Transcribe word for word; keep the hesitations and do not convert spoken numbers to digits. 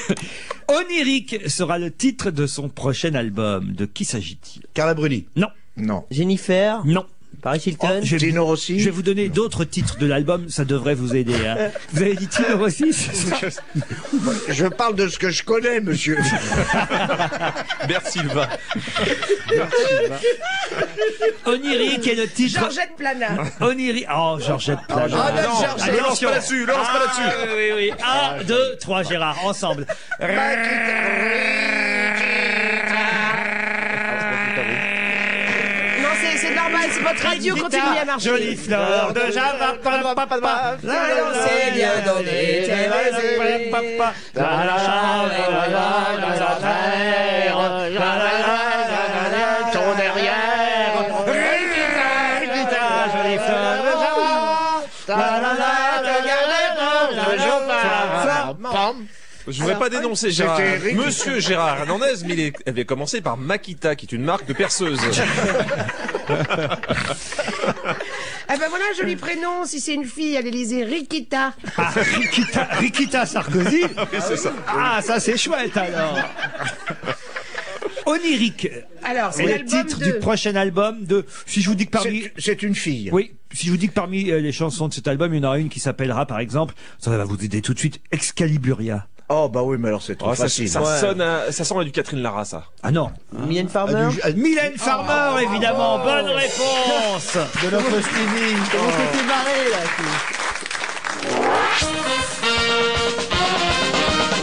Onirique sera le titre de son prochain album. De qui s'agit-il? Carla Bruni. Non. Non. Jennifer. Non. Paris Hilton. Oh, je, vais Tino vous, Rossi. je vais vous donner d'autres titres de l'album, ça devrait vous aider. Hein. Vous avez dit Tino Rossi, c'est ça? Je parle de ce que je connais, monsieur. Bert Silva. Onirique est le titre. Georgette Plana. Onirique. Oh, Georgette Plana. Ah, non, non, Georgette. ne lance pas là-dessus, ne lance pas là-dessus. Ah, oui, oui, oui. Un, deux, trois, Gérard, ensemble. Non, c'est c'est normal, c'est votre radio continue à marcher. Jolie fleur de Java, papa, papa. Non, c'est bien donné, t'es vas-y. Papa. Ton derrière. Jolie fleur de Java. Je voudrais pas dénoncer Gérard. Monsieur Gérard Hernandez, mais il est- avait commencé par Makita, qui est une marque de perceuse. Ah ben voilà un joli prénom, si c'est une fille, à l'Élysée, Rikita. Ah, Rikita, Rikita Sarkozy. Oui, c'est ça. Ah, ça c'est chouette alors. Onirique. Alors, c'est C'est le l'album titre de... du prochain album de. Si je vous dis que parmi. C'est- C'est une fille. Oui, si je vous dis que parmi euh, les chansons de cet album, il y en aura une qui s'appellera, par exemple, ça va vous aider tout de suite, Excaliburia. Oh, bah oui, mais alors c'est trop Oh, ça, facile. ça sonne à, ça sent à du Catherine Lara, ça. Ah non. Mylène Farmer. Ah, du- Mylène Farmer, évidemment. Bonne réponse. De notre Stevie. Comment t'es marré là?